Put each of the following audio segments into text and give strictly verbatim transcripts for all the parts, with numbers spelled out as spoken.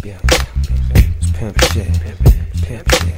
yeah. It's pimp shit. Pimp shit.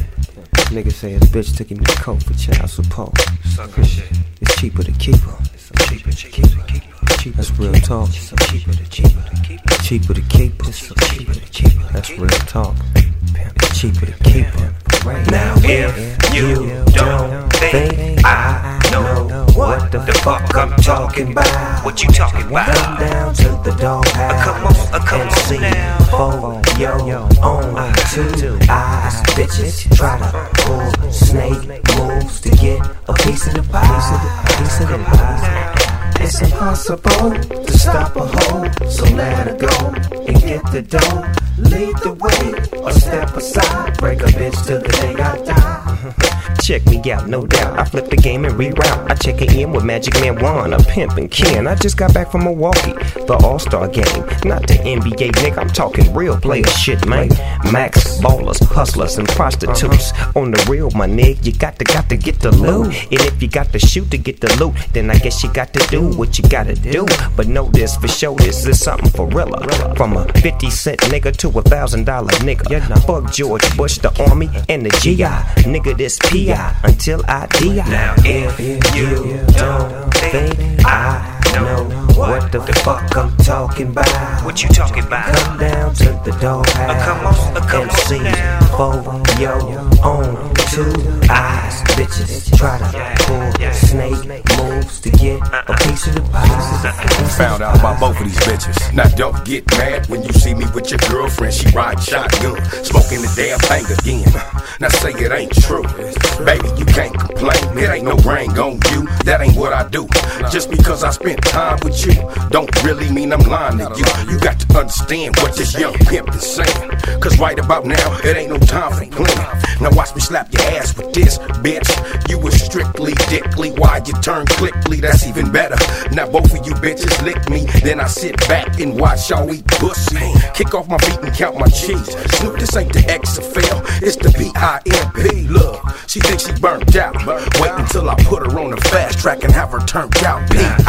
Niggas say his bitch took him to coke for child support. Sucker shit. It's cheaper to keep her. It's cheaper to keep her. That's real talk. It's cheaper to keep her. Cheaper to keep her. It's cheaper to keep her. That's real talk. It's cheaper to keep her. Now if you don't think I know what the fuck I'm talking about, what you talking about? Come down to the doghouse. Come on, uh, come and on see now. for your own two eyes. Bitches try to pull snake moves to get a piece of the pie. Piece of the pie. It's impossible to stop a hoe, so let her go and get the dough. Lead the way or step aside. Break a bitch till the day I die. Check me out, no doubt. I flip the game and reroute. I check it in with Magic Man Juan, a pimp and Ken. I just got back from Milwaukee, the All-Star game. Not the N B A, nigga, I'm talking real player shit, man. Max, ballers, hustlers, and prostitutes. On the real, my nigga, you got to, got to get the loot. And if you got to shoot to get the loot, then I guess you got to do what you gotta do. But know this for sure, this is something for real. From a fifty cent nigga to a thousand dollar nigga. Fuck George Bush, the army, and the G I. Nigga, this P I until I die. Now if you don't think I know what the fuck I'm talking about, what you talking about? Come down to the doghouse. Uh, come on, uh, come and on see now. for your own two eyes. Bitches try to pull snake moves to get a piece of the pie. Found out about both of these bitches. Now don't get mad when you see me with your girlfriend. She ride shotgun, smoking the damn thing again. Now say it ain't true, baby, you can't complain. It ain't no ring on you, that ain't what I do. Just because I spent time with you don't really mean I'm lying to you. You got to understand what this young pimp is saying, cause right about now it ain't no time for playing. Now watch me slap your ass with this, bitch. You was strictly dickly, why you turn quickly, that's even better. Now both of you bitches lick me, then I sit back and watch y'all eat pussy. Kick off my feet and count my cheese. Snoop, this ain't the X F L, it's the B I M P. Look, she thinks she burnt out. Wait until I put her on the fast track and have her turned out.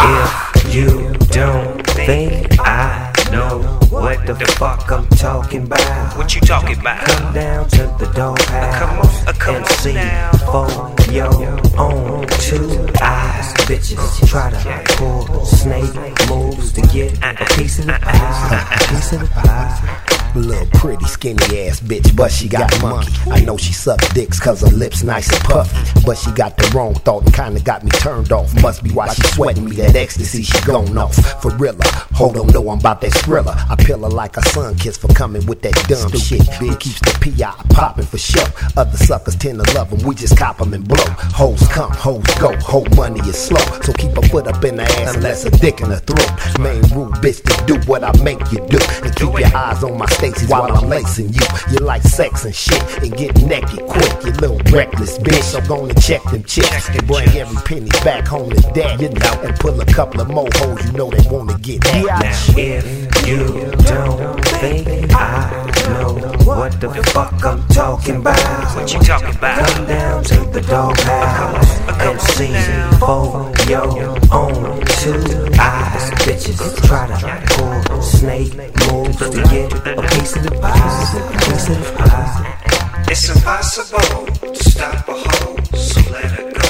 If you don't think I know what the fuck I'm talking about, what you talking about? Come down to the doghouse. Come on, uh, come and on see now. for your own two eyes. Bitches try to pull snake moves to get a piece of the pie. A piece of the pie. Little pretty skinny ass bitch, but she got monkey. I know she sucked dicks cause her lips nice and puffy, but she got the wrong thought and kinda got me turned off. Must be why she sweating me, that ecstasy she gone off. For realer, hold on, know I'm about that Skrilla. I pill her like a sun kiss for coming with that dumb shit. Who keeps the P I popping for sure. Other suckers tend to love them, we just cop them and blow. Hoes come, hoes go, hoe money is slow. So keep a foot up in the ass unless a dick in her throat. Main rule, bitch, to do what I make you do. And keep your eyes on my Stacy's while I'm lacing you. You like sex and shit and get naked quick, you little reckless bitch. So gonna check them chicks and bring every penny back home to dad, you know, and pull a couple of more hoes you know they wanna get at. Now if you don't think I know what the fuck I'm talking about, what you talking about? Come down to the doghouse and see for your own two eyes. Bitches try to pull snake moves to get a piece of the pie. A piece of the pie. It's impossible to stop a hoe, so let her go.